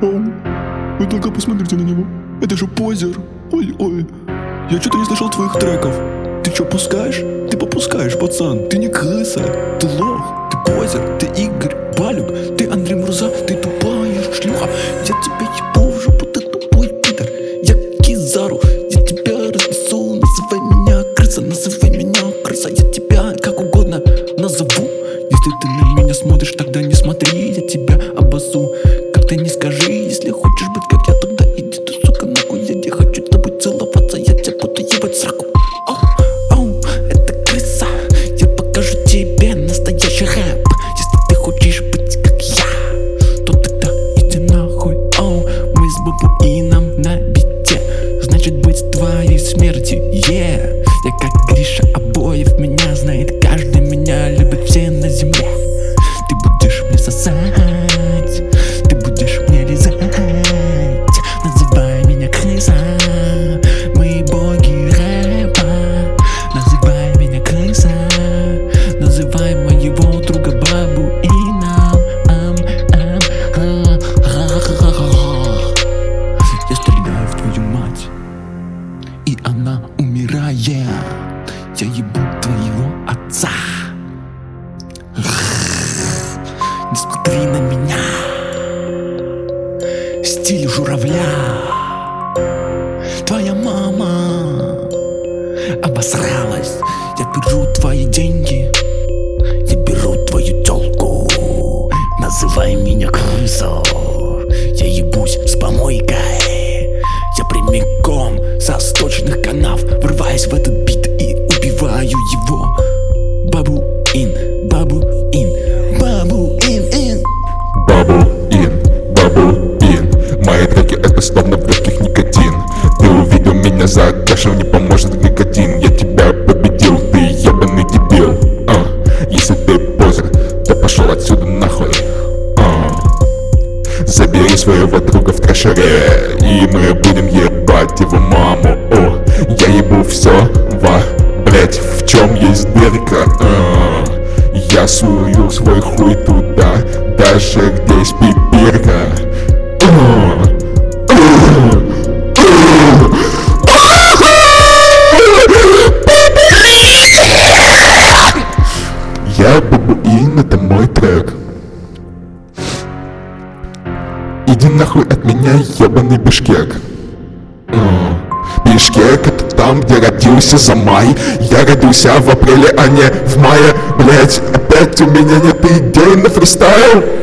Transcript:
Вы только посмотрите на него. Это же позер. Ой-ой. Я что-то не слышал твоих треков. Ты что, пускаешь? Ты попускаешь, пацан. Ты не крыса. Ты лох. Ты позер. Ты Игорь Балюк. Ты Андрей Мурза. Ты тупая шлюха. Я тебя ебу в жопу, ты тупой пидор. Я Кизару. Я тебя разнесу. Называй меня крыса. Называй меня крыса. Я тебя как угодно назову. Если ты на меня смотришь, тогда не смотри. Я тебя обоссу. Как ты не скажи. Если хочешь быть как я, тогда иди ты, сука, нахуй. Я не хочу с тобой целоваться. Я тебя буду ебать в сраку. Это крыса. Я покажу тебе настоящий рэп. Если ты хочешь быть как я, то тогда иди нахуй. Мы с бабуином на бите. Значит быть твоей смертью. Я как Гриша Обоев. Меня знает каждый. Меня любят все на земле. Ты будешь мне сосать. Ты будешь мне лизать. Называй меня крыса. Мы боги рэпа. Называй меня крыса. Называй моего друга бабуином. Я стреляю в твою мать, и она умирает. Я ебу твоего отца. Не смотри на меня. Стиль журавля. Твоя мама обосралась. Я беру твои деньги. Я беру твою тёлку. Называй меня крысой. Я ебусь с помойкой. Я прямиком со сточных канав врываюсь в этот бит и убиваю его. Бабуин, бабуин, бабуин. Бабуин. Мои треки это словно в легких никотин. Ты увидел меня за кашем, не поможет никотин. Я тебя победил, ты ебаный дебил. Если ты позер, то пошел отсюда нахуй. Забери своего друга в трэшере, и мы будем ебать его маму. Я ебу все, блять, в чем есть дырка. Я сую свой хуй туда, даже где есть пипирка. Я бабуин, это мой трек. Иди нахуй от меня, ебаный Бишкек. Бишкек это там, где родился Замай. Я родился в апреле, а не в мае. Блять, опять у меня нет идей на фристайл.